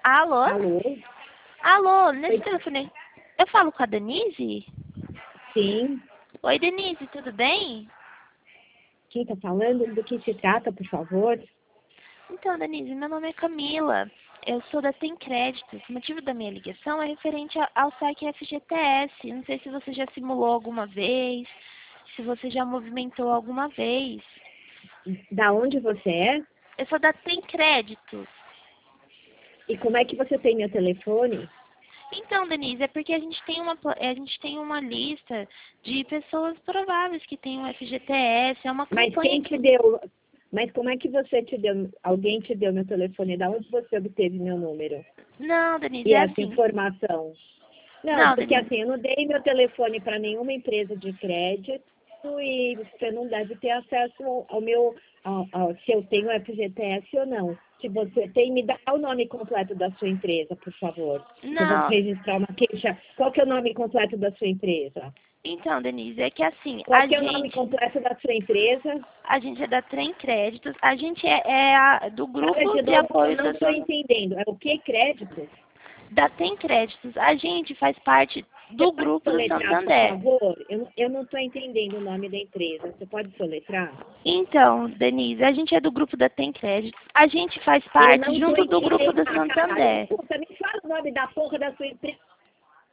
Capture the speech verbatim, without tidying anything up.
Alô? Alô? Alô, nesse Oi. telefone. Eu falo com a Denise? Sim. Oi, Denise, tudo bem? Quem está falando? Do que se trata, por favor? Então, Denise, meu nome é Camila. Eu sou da Tem Créditos. O motivo da minha ligação é referente a- ao saque F G T S. Não sei se você já simulou alguma vez, se você já movimentou alguma vez. Da onde você é? Eu sou da Tem Créditos. E como é que você tem meu telefone? Então, Denise, é porque a gente tem uma, pla- a gente tem uma lista de pessoas prováveis que tenham F G T S. É uma Mas campanha quem te deu... Mas como é que você te deu... Alguém te deu meu telefone? Da onde você obteve meu número? Não, Denise, E é essa assim. informação? Não, Não, porque Denise. assim, eu não dei meu telefone para nenhuma empresa de crédito e você não deve ter acesso ao, ao meu, ao, ao- se eu tenho F G T S ou não. Se você tem, me dá o nome completo da sua empresa, por favor. Que eu vou Não. registrar uma queixa. Qual que é o nome completo da sua empresa? Então, Denise, é que assim, Qual a que é o nome gente, completo da sua empresa? a gente é da Trem Créditos, a gente é, é a- do Fala grupo de de novo que eu apoio não estou social entendendo. É o que crédito? da Tem Créditos. A gente faz parte Você do pode grupo do soletrar, por Santander. favor? Eu, não- eu não estou entendendo o nome da empresa. Você pode soletrar? Então, Denise, a gente é do grupo da Tem Créditos. A gente faz Eu parte não tô junto do grupo entendendo. do Ah, caralho, Santander. escuta, me fala o nome da porra da sua empresa.